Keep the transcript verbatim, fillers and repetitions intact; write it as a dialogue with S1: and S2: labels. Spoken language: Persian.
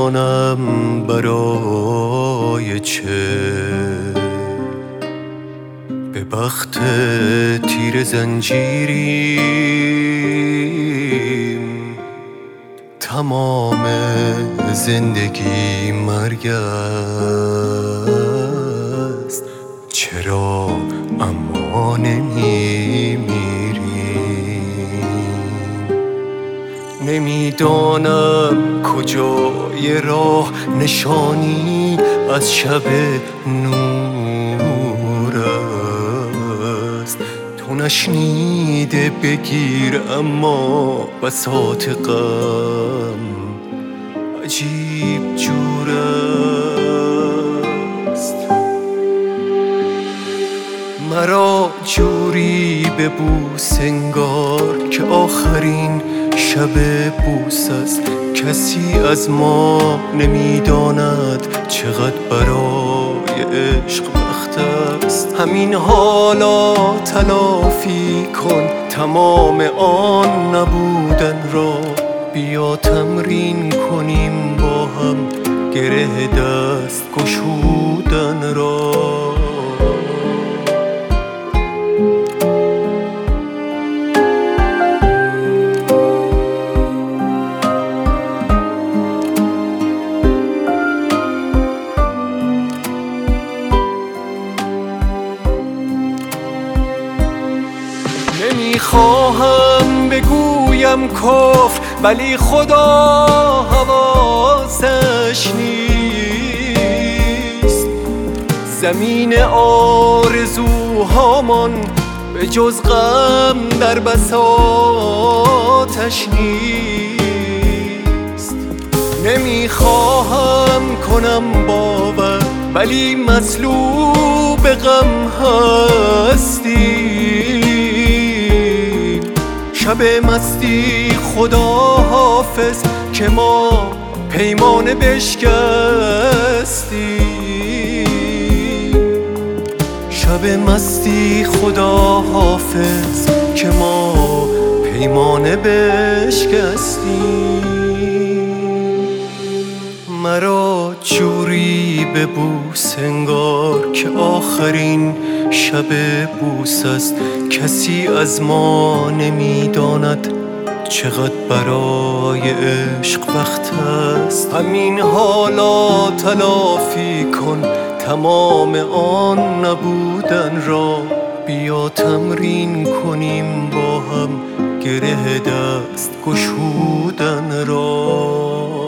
S1: نمیدانم برای چه به بخت تیر زنجیریم. تمام زندگی مرگ است، چرا اما نمیمیریم؟ نمیدانم کجای راه نشانی از شب نور است. تو نشنیده بگیر اما بساط غم عجیب جور است. مرا جوری ببوس انگار که آخرین شب بوس است. کسی از ما نمیداند چقدر برای عشق وقت است. همین حالا تلافی کن تمام آن نبودن را. بیا تمرین کنیم با هم گره دست گشودن را. نمیخواهم بگویم کفر ولی خدا حواسش نیست. زمین آرزوهامان به جز غم در بساطش نیست. نمیخواهم کنم باور ولی مطلوب غم هستی. شب مستی خدا حافظ که ما پیمانه بشکستیم. شب مستی خدا حافظ که ما پیمانه بشکستیم. مرا جوری ببوس انگار که آخرین شب بوس است. کسی از ما نمیداند چقدر برای عشق وقت است. همین حالا تلافی کن تمام آن نبودن را. بیا تمرین کنیم با هم گره دست گشودن را.